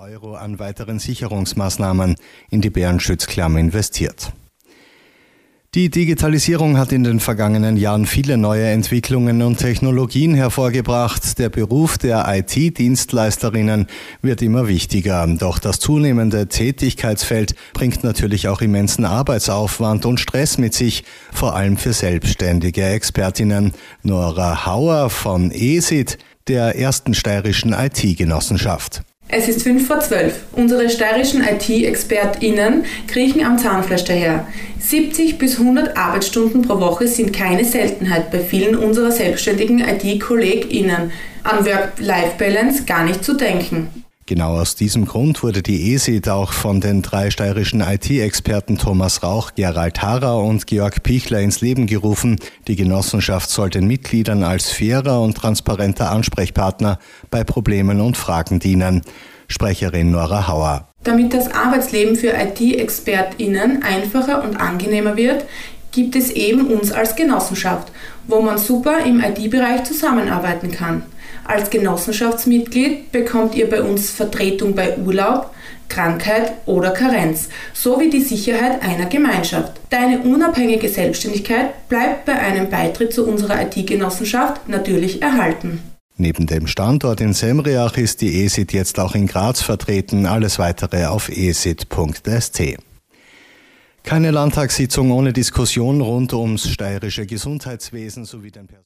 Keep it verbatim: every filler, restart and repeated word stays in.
Euro an weiteren Sicherungsmaßnahmen in die Bärenschutzklamm investiert. Die Digitalisierung hat in den vergangenen Jahren viele neue Entwicklungen und Technologien hervorgebracht. Der Beruf der I T-Dienstleisterinnen wird immer wichtiger. Doch das zunehmende Tätigkeitsfeld bringt natürlich auch immensen Arbeitsaufwand und Stress mit sich, vor allem für selbstständige Expertinnen. Nora Hauer von E S I T, der ersten steirischen I T-Genossenschaft. Es ist fünf vor zwölf. Unsere steirischen I T-ExpertInnen kriechen am Zahnfleisch daher. siebzig bis hundert Arbeitsstunden pro Woche sind keine Seltenheit bei vielen unserer selbstständigen I T-KollegInnen. An Work-Life-Balance gar nicht zu denken. Genau aus diesem Grund wurde die E S I T auch von den drei steirischen I T-Experten Thomas Rauch, Gerald Harrer und Georg Pichler ins Leben gerufen. Die Genossenschaft soll den Mitgliedern als fairer und transparenter Ansprechpartner bei Problemen und Fragen dienen. Sprecherin Nora Hauer. Damit das Arbeitsleben für I T-ExpertInnen einfacher und angenehmer wird, gibt es eben uns als Genossenschaft, wo man super im I T-Bereich zusammenarbeiten kann. Als Genossenschaftsmitglied bekommt ihr bei uns Vertretung bei Urlaub, Krankheit oder Karenz, sowie die Sicherheit einer Gemeinschaft. Deine unabhängige Selbstständigkeit bleibt bei einem Beitritt zu unserer I T-Genossenschaft natürlich erhalten. Neben dem Standort in Semriach ist die E S I T jetzt auch in Graz vertreten. Alles weitere auf e s i t punkt s t. Keine Landtagssitzung ohne Diskussion rund ums steirische Gesundheitswesen sowie den Personal